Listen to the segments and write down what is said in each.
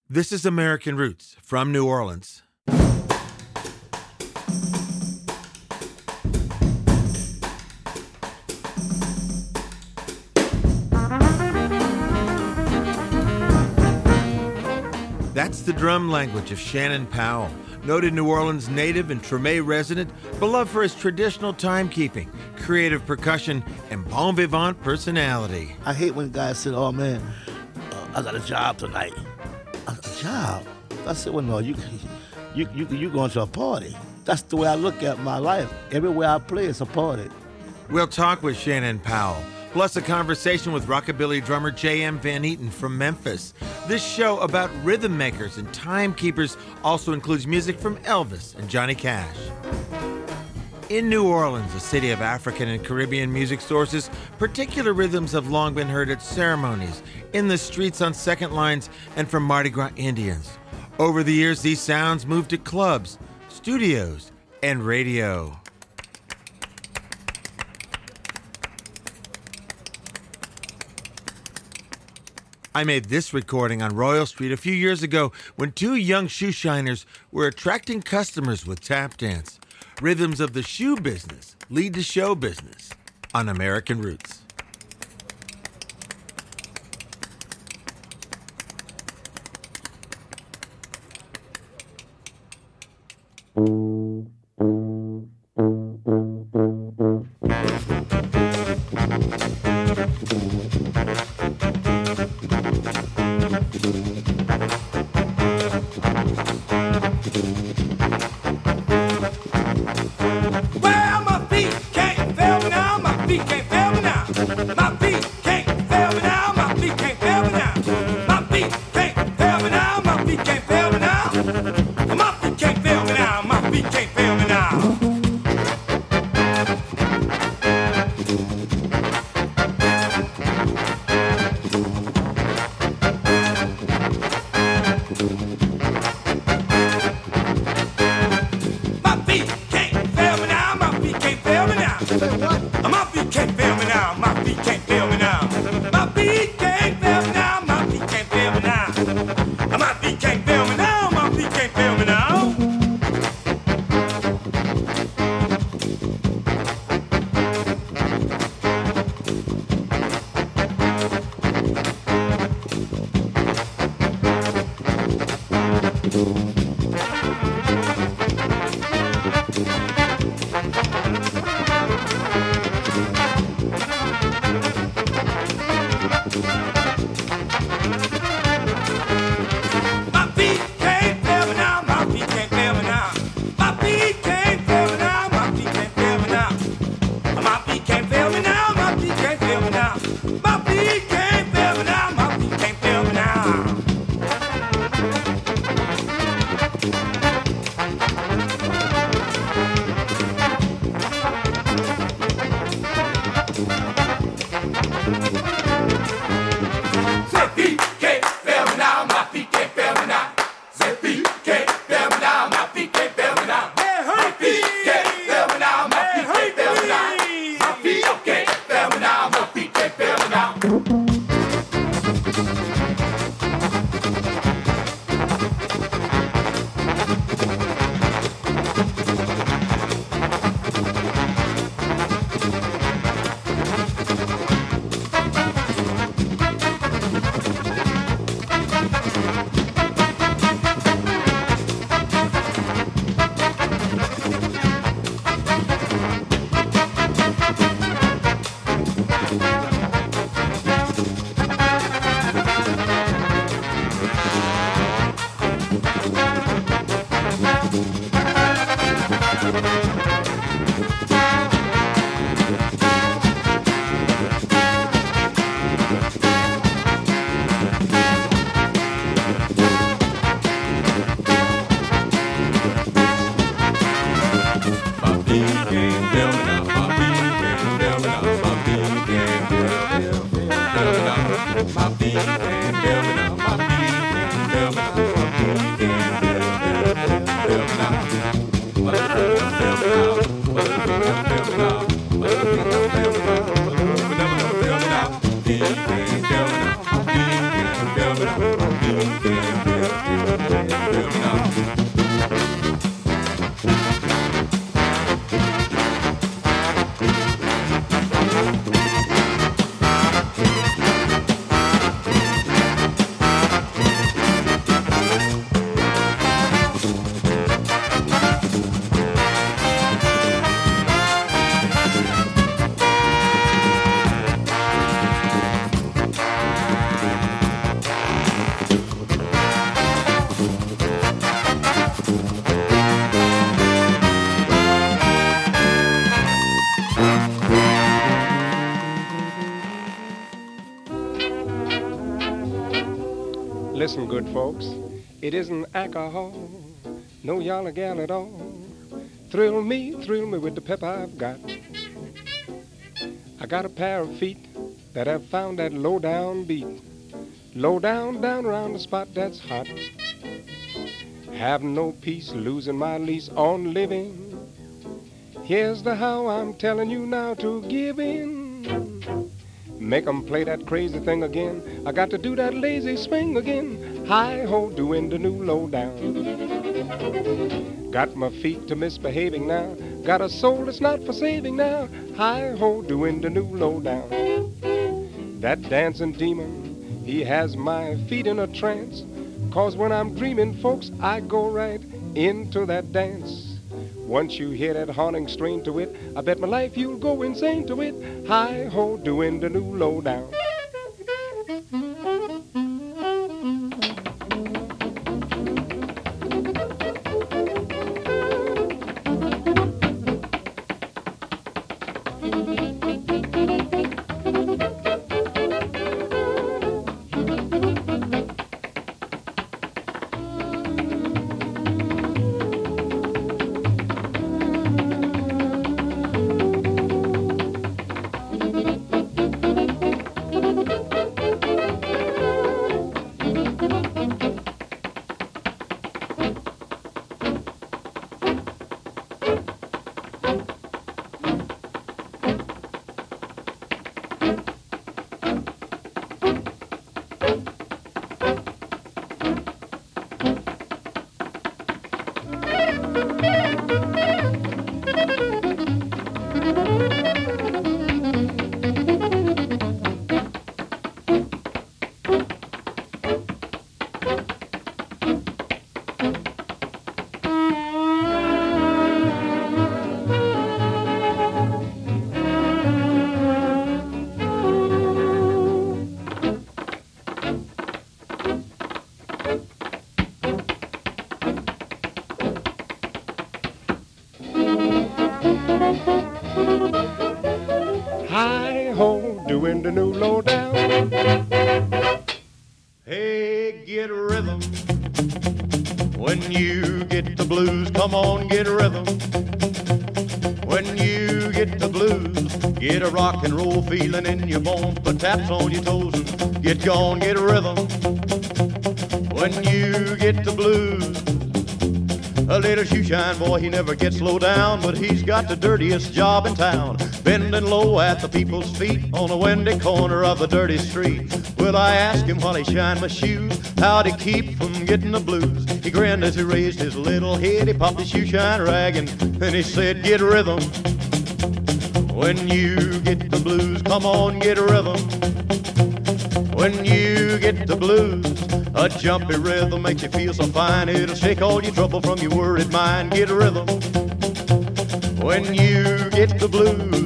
This is American Roots from New Orleans. That's the drum language of Shannon Powell, noted New Orleans native and Treme resident, beloved for his traditional timekeeping, creative percussion, and bon vivant personality. I hate when guys say, oh man, I got a job tonight. A job? I said, well, no, you going to a party. That's the way I look at my life. Everywhere I play, it's a party. We'll talk with Shannon Powell, plus a conversation with rockabilly drummer J.M. Van Eaton from Memphis. This show about rhythm makers and timekeepers also includes music from Elvis and Johnny Cash. In New Orleans, a city of African and Caribbean music sources, particular rhythms have long been heard at ceremonies, in the streets on second lines, and from Mardi Gras Indians. Over the years, these sounds moved to clubs, studios, and radio. I made this recording on Royal Street a few years ago when two young shoe shiners were attracting customers with tap dance. Rhythms of the shoe business lead to show business on American Roots. Yeah. good, folks. It isn't alcohol, no yoller gal at all. Thrill me with the pep I've got. I got a pair of feet that have found that low down beat. Low down, down around the spot that's hot. Have no peace, losing my lease on living. Here's the how I'm telling you now to give in. Make 'em play that crazy thing again. I got to do that lazy swing again. Hi-ho, doing the new low down. Got my feet to misbehaving now. Got a soul that's not for saving now. Hi-ho, doing the new low down. That dancing demon, he has my feet in a trance. 'Cause when I'm dreaming, folks, I go right into that dance. Once you hear that haunting strain to it, I bet my life you'll go insane to it. Hi-ho, doing the new low down. Hi-ho, doing the new low down. Hey, get rhythm. When you get the blues, come on, get rhythm. When you get the blues, get a rock and roll feeling in your bones. Put taps on your toes and get gone, get rhythm. When you get the blues, a little shoeshine boy, he never gets low down, but he's got the dirtiest job in town, bending low at the people's feet on a windy corner of the dirty street. Well, I asked him while he shined my shoes, how'd he keep from getting the blues? He grinned as he raised his little head, he popped his shoeshine rag and he said, get rhythm. When you get the blues, come on, get rhythm. When you get the blues, a jumpy rhythm makes you feel so fine. It'll shake all your trouble from your worried mind. Get a rhythm when you get the blues.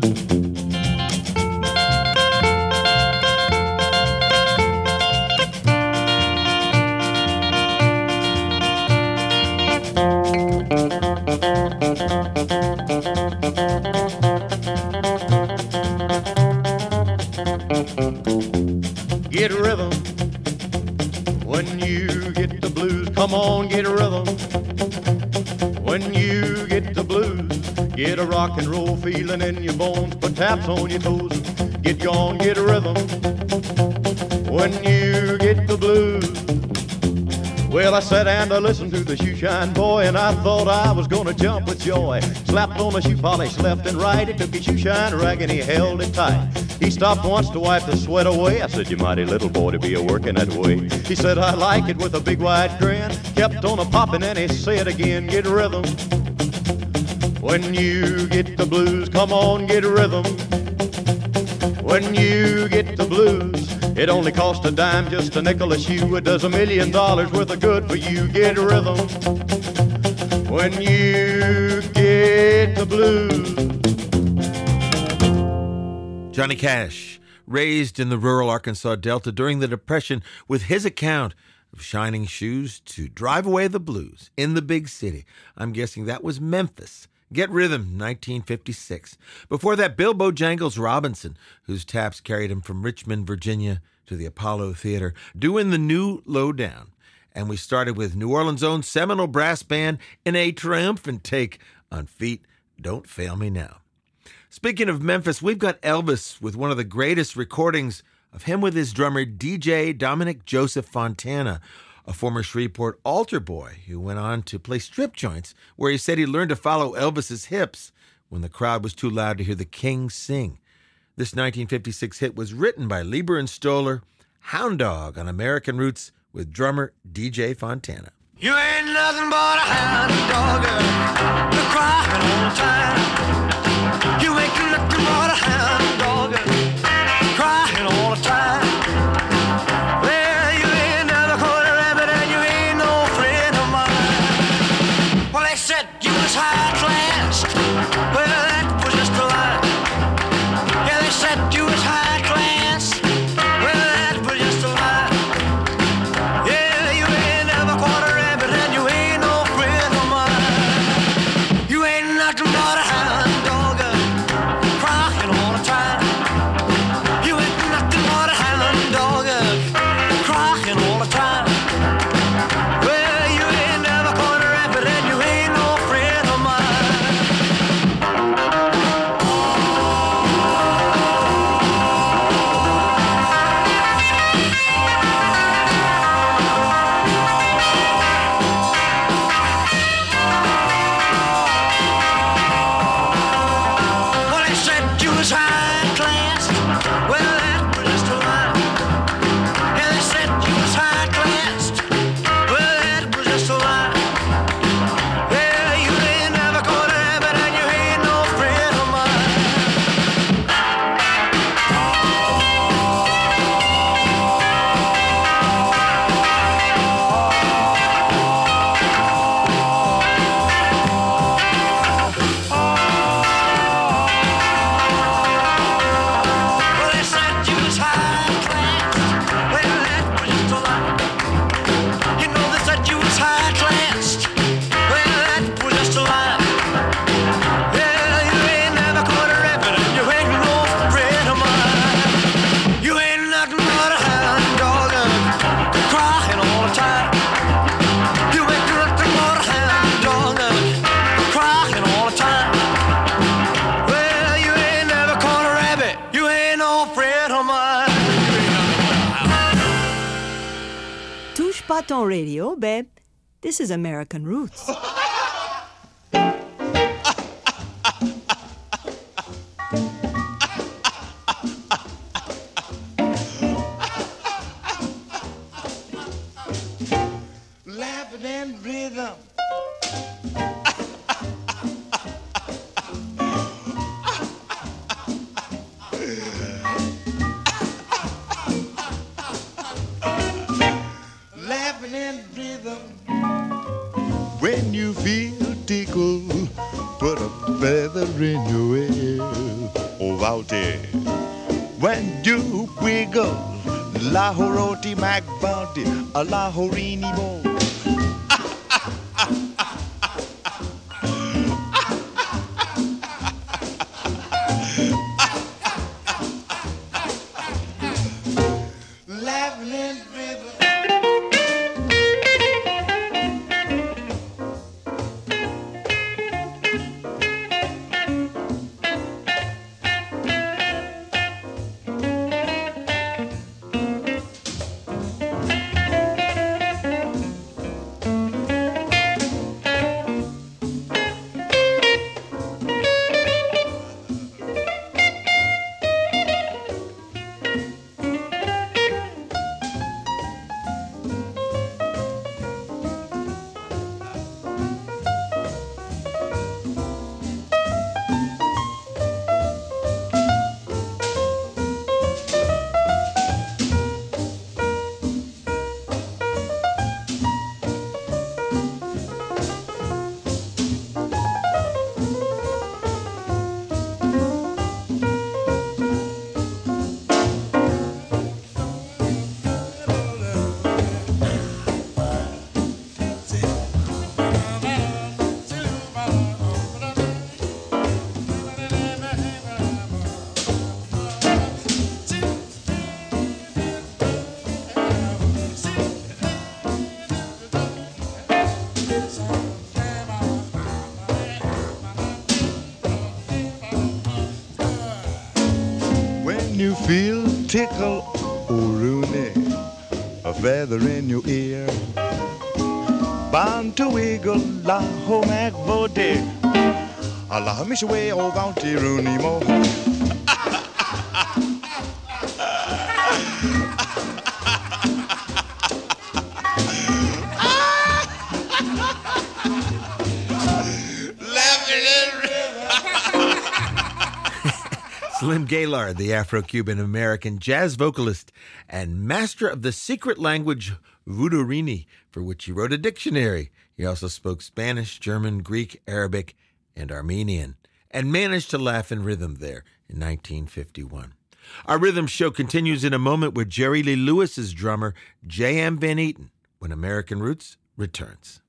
Get a rhythm when you get the blues. Come on, get a rhythm when you get the blues. Get a rock and roll feeling in your bones. Put taps on your toes. Get gone, get a rhythm when you get the blues. Well, I sat and I listened to the shoeshine boy, and I thought I was gonna jump with joy. Slapped on my shoe polish left and right. He took his shoeshine rag and he held it tight. He stopped once to wipe the sweat away. I said, you mighty little boy to be a-working that way. He said, I like it, with a big wide grin. Kept on a-popping and he said again, get a rhythm when you get the blues. Come on, get a rhythm when you get the blues. It only costs a dime, just a nickel a shoe. It does $1 million worth of good for you. Get a rhythm when you get the blues. Johnny Cash, raised in the rural Arkansas Delta during the Depression, with his account of shining shoes to drive away the blues in the big city. I'm guessing that was Memphis. Get Rhythm, 1956. Before that, Bill Bojangles Robinson, whose taps carried him from Richmond, Virginia to the Apollo Theater, doing the new Lowdown. And we started with New Orleans' own Seminole Brass Band in a triumphant take on Feet Don't Fail Me Now. Speaking of Memphis, we've got Elvis with one of the greatest recordings of him with his drummer DJ Dominic Joseph Fontana, a former Shreveport altar boy who went on to play strip joints, where he said he learned to follow Elvis's hips when the crowd was too loud to hear the King sing. This 1956 hit was written by Lieber and Stoller, Hound Dog on American Roots with drummer DJ Fontana. You ain't nothing but a hound dog, you're crying all the time. You ain't nothing but a hound dog, crying all the time. Well, you ain't never caught a rabbit and you ain't no friend of mine. Well, they said you was high class, well, that was just a lie. Yeah, they said you was high class, well, that was just a lie. Yeah, you ain't never caught a rabbit and you ain't no friend of mine. You ain't nothing but a hound dog, crying all the time. You ain't nothing but a hound dog, crying all the time. Well, you ain't never caught a rabbit and you ain't no friend of mine. Well, they said you was high class. Well, that was just a lie. Yeah, they said you was high class. Well, that was just a lie. Yeah, you ain't never caught a rabbit and you ain't no friend of mine. Well, they said you was high class. Well, that was just a lie. You know they said you was high class. Well, that was just a lie. Yeah, you ain't never caught a rabbit and you ain't no friend of mine. You ain't nothing but a hound dog, crying all the time. You ain't nothing but a hound dog, crying all the time. Well, you ain't never caught a rabbit. You ain't no friend of mine. Touche pas ton radio, babe. This is American Roots. Laughing and rhythm. Laughing and rhythm. When you feel tickled, put a feather in your ear. Oh, Walter. When you wiggle, la horoti mac bounty, a la horini bo. Laughing and rhythm. feel tickle, oh Rooney, a feather in your ear. Bound to wiggle, la ho mac body. Allah mish way oh bounty Rooney mo. Slim Gaillard, the Afro-Cuban American jazz vocalist and master of the secret language Voodoorini, for which he wrote a dictionary. He also spoke Spanish, German, Greek, Arabic, and Armenian, and managed to laugh in rhythm there in 1951. Our rhythm show continues in a moment with Jerry Lee Lewis's drummer, J.M. Van Eaton, when American Roots returns.